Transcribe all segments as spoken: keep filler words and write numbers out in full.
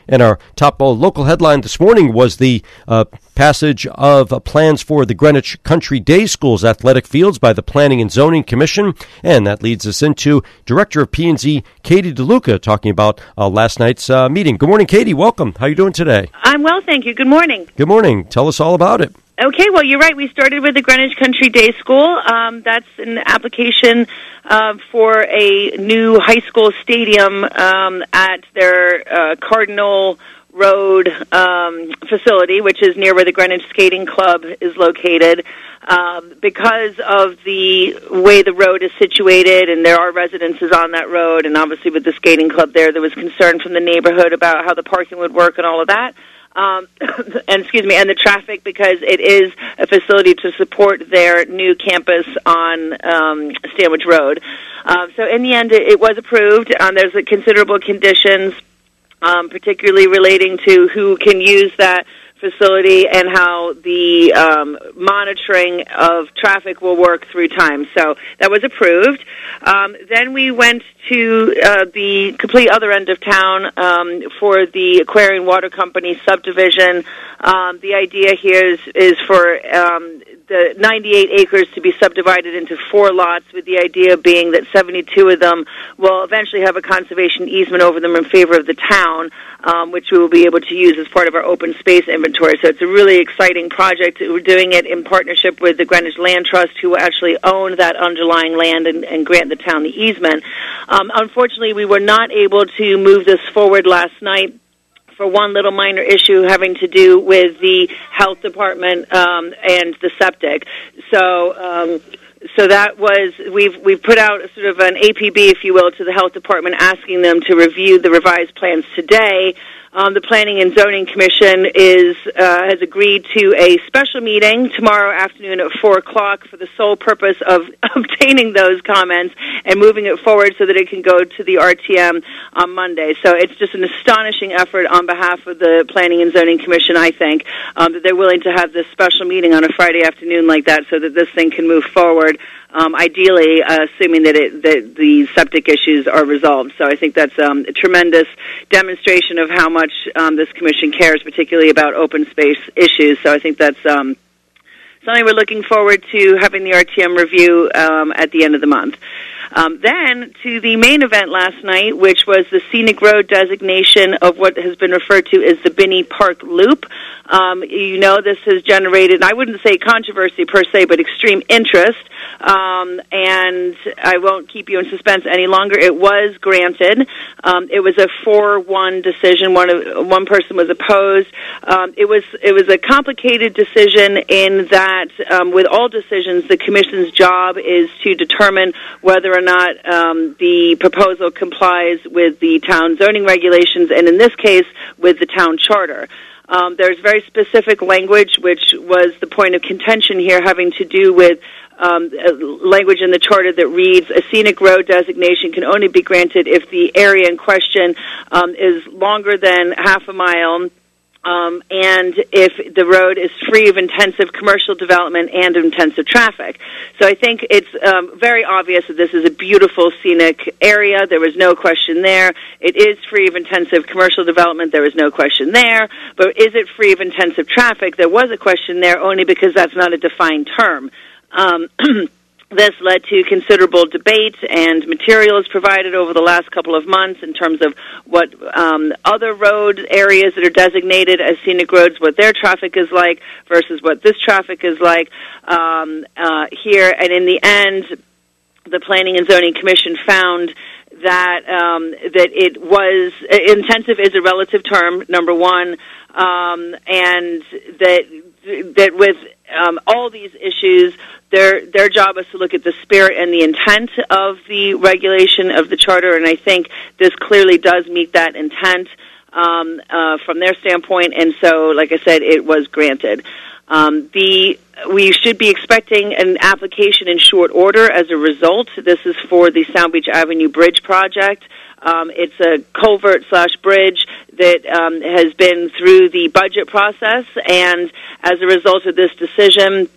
And our top uh, local headline this morning was the uh, passage of uh, plans for the Greenwich Country Day School's athletic fields by the Planning and Zoning Commission. And that leads us into Director of P and Z, Katie DeLuca, talking about uh, last night's uh, meeting. Good morning, Katie. Welcome. How are you doing today? I'm well, thank you. Good morning. Good morning. Tell us all about it. Okay, well, you're right. We started with the Greenwich Country Day School. Um, that's an application uh, for a new high school stadium um, at their uh, Cardinal Road um, facility, which is near where the Greenwich Skating Club is located. Um, because of the way the road is situated, and there are residences on that road, and obviously with the skating club there, there was concern from the neighborhood about how the parking would work and all of that. Um, and excuse me, and the traffic, because it is a facility to support their new campus on um, Stanwich Road. Uh, so in the end, it, it was approved. Um, there's a considerable conditions, um, particularly relating to who can use that facility and how the um, monitoring of traffic will work through time. So that was approved. Um, then we went to uh, the complete other end of town um, for the Aquarian Water Company subdivision. Um, the idea here is, is for um, the ninety-eight acres to be subdivided into four lots, with the idea being that seventy-two of them will eventually have a conservation easement over them in favor of the town, um, which we will be able to use as part of our open space inventory. So it's a really exciting project. We're doing it in partnership with the Greenwich Land Trust, who actually own that underlying land and, and grant the town the easement. Um, unfortunately, we were not able to move this forward last night for one little minor issue having to do with the health department um, and the septic. So, um, so that was we've we've put out sort of an A P B, if you will, to the health department, asking them to review the revised plans today. Um, the Planning and Zoning Commission is uh, has agreed to a special meeting tomorrow afternoon at four o'clock for the sole purpose of obtaining those comments and moving it forward so that it can go to the R T M on Monday. So it's just an astonishing effort on behalf of the Planning and Zoning Commission, I think, um, that they're willing to have this special meeting on a Friday afternoon like that so that this thing can move forward. Um, ideally, uh, assuming that, it, that the septic issues are resolved. So I think that's um, a tremendous demonstration of how much um, this commission cares, particularly about open space issues. So I think that's um, something we're looking forward to having the R T M review um, at the end of the month. Um, then to the main event last night, which was the scenic road designation of what has been referred to as the Binney Park Loop. Um, you know, this has generated, I wouldn't say controversy per se, but extreme interest. Um, and I won't keep you in suspense any longer. It was granted. Um, it was a four one decision. One of, one person was opposed. Um, it was it was a complicated decision in that, um, with all decisions, the Commission's job is to determine whether or not um, the proposal complies with the town zoning regulations, and in this case, with the town charter. Um, there's very specific language, which was the point of contention here, having to do with um, language in the charter that reads, a scenic road designation can only be granted if the area in question um, is longer than half a mile, Um, and if the road is free of intensive commercial development and intensive traffic. So I think it's um, very obvious that this is a beautiful scenic area. There was no question there. It is free of intensive commercial development. There was no question there. But is it free of intensive traffic? There was a question there only because that's not a defined term. Um This led to considerable debate and materials provided over the last couple of months in terms of what um, other road areas that are designated as scenic roads, what their traffic is like versus what this traffic is like um, uh, here. And in the end, the Planning and Zoning Commission found that um, that it was intensive is a relative term, number one, um, and that that with um, all these issues, their their job is to look at the spirit and the intent of the regulation of the charter, and I think this clearly does meet that intent um, uh, from their standpoint. And so, like I said, it was granted. Um, the we should be expecting an application in short order as a result. This is for the Sound Beach Avenue Bridge project. Um, it's a culvert slash bridge that um, has been through the budget process, and as a result of this decision,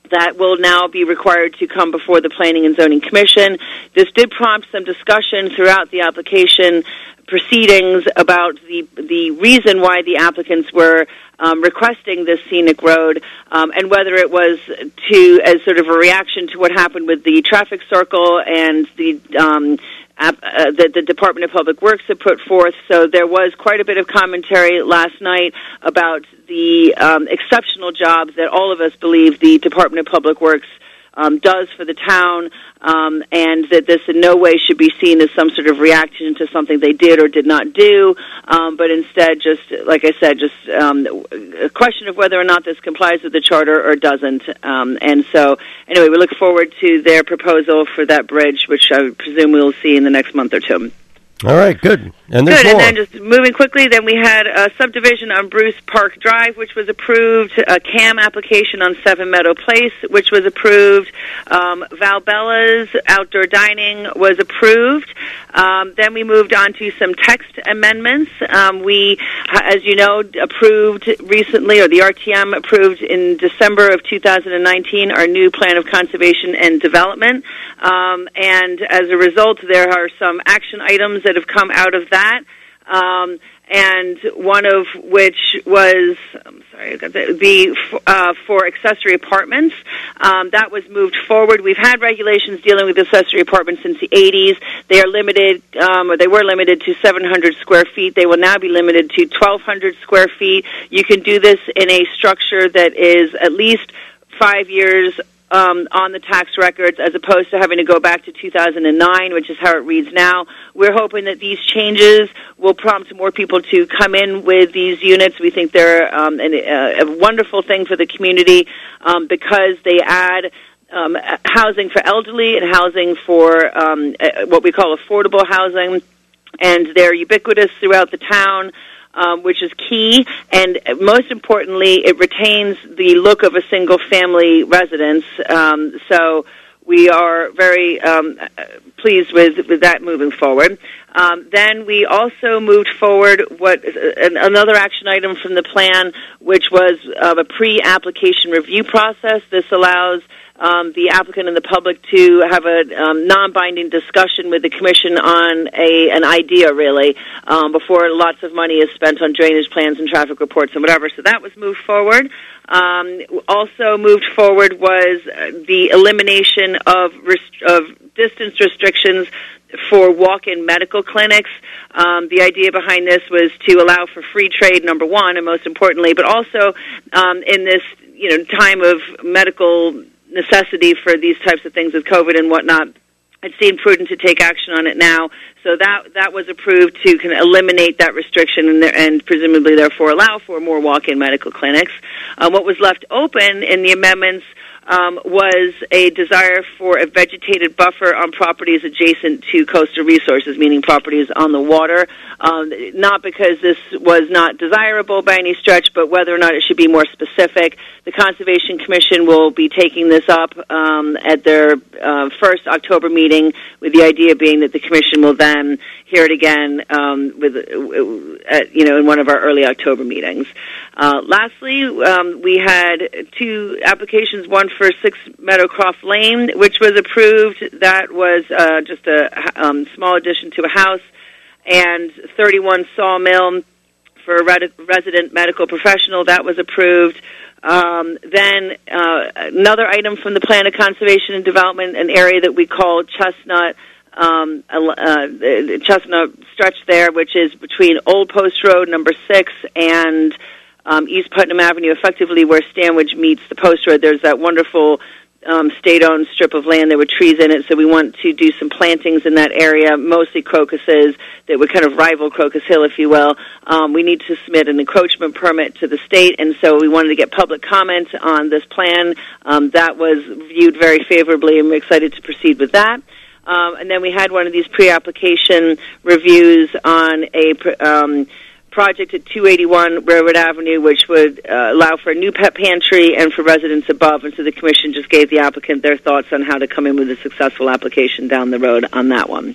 that will now be required to come before the Planning and Zoning Commission. This did prompt some discussion throughout the application proceedings about the the reason why the applicants were um, requesting this scenic road, um, and whether it was to as sort of a reaction to what happened with the traffic circle and the um, app, uh, that the Department of Public Works had put forth. So there was quite a bit of commentary last night about the um, exceptional job that all of us believe the Department of Public Works Um, does for the town, um, and that this in no way should be seen as some sort of reaction to something they did or did not do, um, but instead just, like I said, just um, a question of whether or not this complies with the charter or doesn't. Um, and so, anyway, we look forward to their proposal for that bridge, which I presume we'll see in the next month or two. All right, good. And there's good. more. And then just moving quickly, then we had a subdivision on Bruce Park Drive, which was approved, a C A M application on Seven Meadow Place, which was approved. Um, Valbella's outdoor dining was approved. Um, then we moved on to some text amendments. Um, we, as you know, approved recently, or the R T M approved in December of two thousand nineteen, our new Plan of Conservation and Development. Um, and as a result, there are some action items that have come out of that, um, and one of which was, I'm sorry, I got the, the uh, for accessory apartments. Um, that was moved forward. We've had regulations dealing with accessory apartments since the eighties. They are limited, um, or they were limited to seven hundred square feet. They will now be limited to twelve hundred square feet. You can do this in a structure that is at least five years Um, on the tax records, as opposed to having to go back to two thousand nine, which is how it reads now. We're hoping that these changes will prompt more people to come in with these units. We think they're um, an, uh, a wonderful thing for the community um, because they add um, housing for elderly and housing for um, what we call affordable housing, and they're ubiquitous throughout the town. Um, which is key, and most importantly, it retains the look of a single-family residence. Um, so we are very um, pleased with, with that moving forward. Um, then we also moved forward what another action item from the plan, which was uh, a pre-application review process. This allows Um, the applicant and the public to have a um, non-binding discussion with the commission on a an idea, really, um, before lots of money is spent on drainage plans and traffic reports and whatever. So that was moved forward. Um, also moved forward was the elimination of rest- of distance restrictions for walk-in medical clinics. Um, the idea behind this was to allow for free trade, number one, and most importantly, but also um, in this you know time of medical necessity for these types of things with COVID and whatnot, it seemed prudent to take action on it now. So that that was approved to kind of eliminate that restriction and, and presumably therefore allow for more walk-in medical clinics. Um, what was left open in the amendments um, was a desire for a vegetated buffer on properties adjacent to coastal resources, meaning properties on the water, um, not because this was not desirable by any stretch, but whether or not it should be more specific. The Conservation Commission will be taking this up um, at their uh, first October meeting, with the idea being that the Commission will then hear it again um, with, uh, at, you know, in one of our early October meetings. Uh, lastly, um, we had two applications, one for Six Meadowcroft Lane, which was approved. That was uh, just a um, small addition to a house, and thirty-one Sawmill for a resident medical professional. That was approved. Um, then uh, another item from the Plan of Conservation and Development, an area that we call Chestnut, um, uh, Chestnut Stretch there, which is between Old Post Road, number six, and um, East Putnam Avenue, effectively where Stanwich meets the Post Road. There's that wonderful um, state-owned strip of land. There were trees in it, so we want to do some plantings in that area, mostly crocuses that would kind of rival Crocus Hill, if you will. Um, we need to submit an encroachment permit to the state, and so we wanted to get public comment on this plan. Um, that was viewed very favorably, and we're excited to proceed with that. Um, and then we had one of these pre-application reviews on a um, project at two eighty-one Railroad Avenue, which would uh, allow for a new pet pantry and for residents above. And so the Commission just gave the applicant their thoughts on how to come in with a successful application down the road on that one.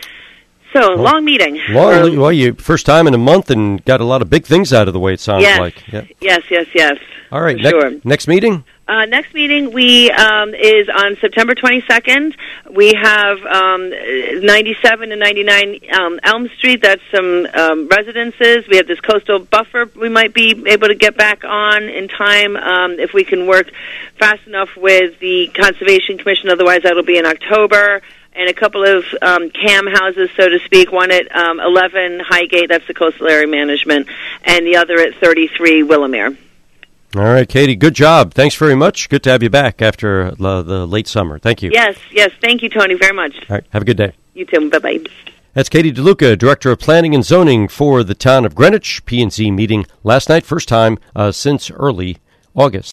So, well, long meeting. Long, well, you first time in a month and got a lot of big things out of the way, it sounds yes, like. Yeah. Yes, yes, yes. All right, ne- sure. Next meeting? Uh, next meeting we um, is on September twenty-second. We have um, ninety-seven and ninety-nine um, Elm Street. That's some um, residences. We have this coastal buffer we might be able to get back on in time um, if we can work fast enough with the Conservation Commission. Otherwise, that'll be in October. And a couple of um, cam houses, so to speak, one at um, eleven Highgate, that's the Coastal Area Management, and the other at thirty-three Willamere. All right, Katie, good job. Thanks very much. Good to have you back after uh, the late summer. Thank you. Yes, yes. Thank you, Tony, very much. All right, have a good day. You too. Bye-bye. That's Katie DeLuca, Director of Planning and Zoning for the town of Greenwich. P and Z meeting last night, first time uh, since early August.